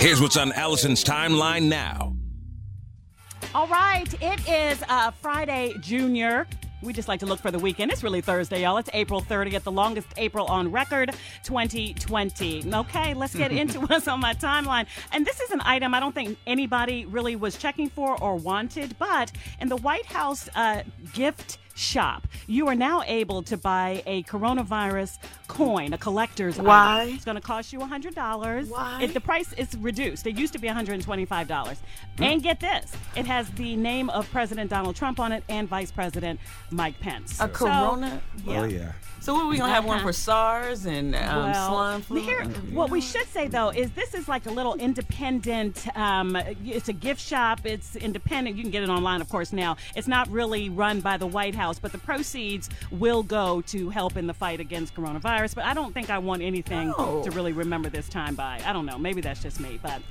Here's what's on Allison's timeline now. All right, it is Friday, Junior. We just like to look for the weekend. It's really Thursday, y'all. It's April 30th, the longest April on record, 2020. Okay, let's get into what's on my timeline. And this is an item I don't think anybody really was checking for or wanted, but in the White House gift shop, you are now able to buy a coronavirus coin, a collector's Why? item. It's going to cost you $100. Why? The price is reduced. It used to be $125. And get this, it has the name of President Donald Trump on it and Vice President Mike Pence. A corona? Yeah. Oh, yeah. So what, are we going to have one for SARS and swine flu? Here, what we should say, though, is this is like a little independent, it's a gift shop. It's independent. You can get it online, of course, now. It's not really run by the White House, but the proceeds will go to help in the fight against coronavirus. But I don't think I want anything to really remember this time by. I don't know. Maybe that's just me, but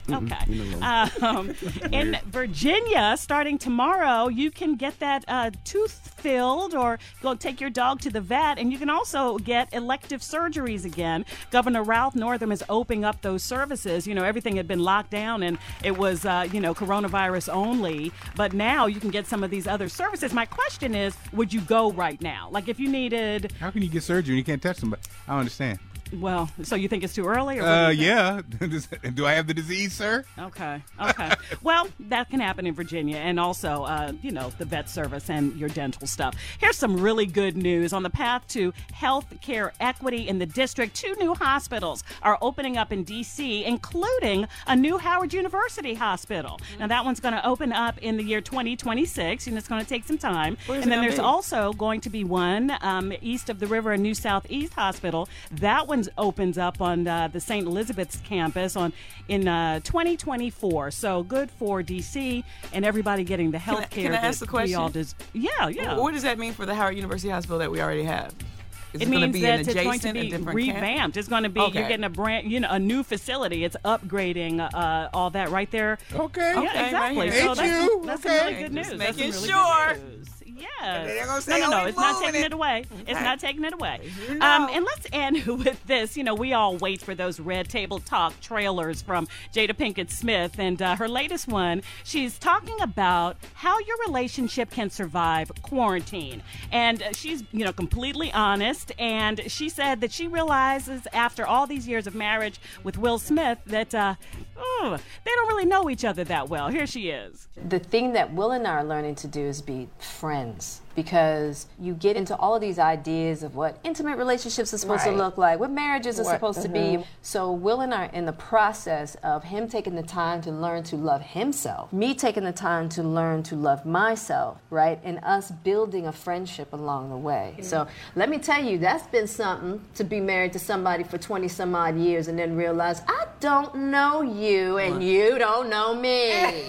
okay. In Virginia, starting tomorrow, you can get that tooth filled or go take your dog to the vet, and you can also get elective surgeries again. Governor Ralph Northam is opening up those services. You know, everything had been locked down and it was, coronavirus only. But now you can get some of these other services. My question is, would you go right now? Like if you needed... How can you get surgery and you can't touch somebody? I don't understand. Well, so you think it's too early? Or yeah. Do I have the disease, sir? Okay. Well, that can happen in Virginia, and also, the vet service and your dental stuff. Here's some really good news. On the path to health care equity in the district, 2 new hospitals are opening up in D.C., including a new Howard University hospital. Now, that one's going to open up in the year 2026, and it's going to take some time. And then there's also going to be one east of the river, a new Southeast hospital. That one opens up on the St. Elizabeth's campus in 2024. So good for D.C. and everybody getting the health care. Can I ask the question? We all yeah. What does that mean for the Howard University Hospital that we already have? It means that it's going to be revamped. It's going to be, you're getting a new facility. It's upgrading all that right there. Okay. Yeah, exactly. Right So that's some really good news. Just That's making some really sure. good news. Yeah. No, it's not taking it away. It's not taking it away. And let's end with this. You know, we all wait for those Red Table Talk trailers from Jada Pinkett Smith. And her latest one, she's talking about how your relationship can survive quarantine. And she's, completely honest. And she said that she realizes after all these years of marriage with Will Smith that they don't really know each other that well. Here she is. The thing that Will and I are learning to do is be friends, because you get into all of these ideas of what intimate relationships are supposed to look like, what marriages are supposed to be. So Will and I are in the process of him taking the time to learn to love himself, me taking the time to learn to love myself, right? And us building a friendship along the way. So let me tell you, that's been something to be married to somebody for 20 some odd years and then realize I don't know you and you don't know me.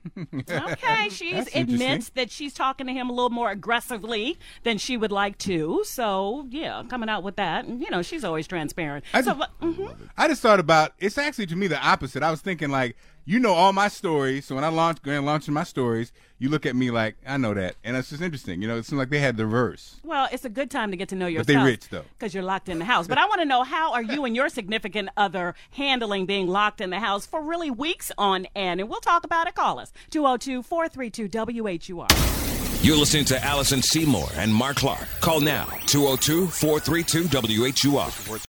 Okay, she admits that she's talking to him a little more aggressively than she would like to. So, yeah, coming out with that. And, she's always transparent. I just thought about, it's actually to me the opposite. I was thinking like, all my stories. So when I launching my stories, you look at me like, I know that. And it's just interesting. It seems like they had the reverse. Well, it's a good time to get to know yourself. But they rich, though. Because you're locked in the house. But I want to know, how are you and your significant other handling being locked in the house for really weeks on end? And we'll talk about it. Call us, 202-432-WHUR. You're listening to Allison Seymour and Mark Clark. Call now, 202-432-WHUR.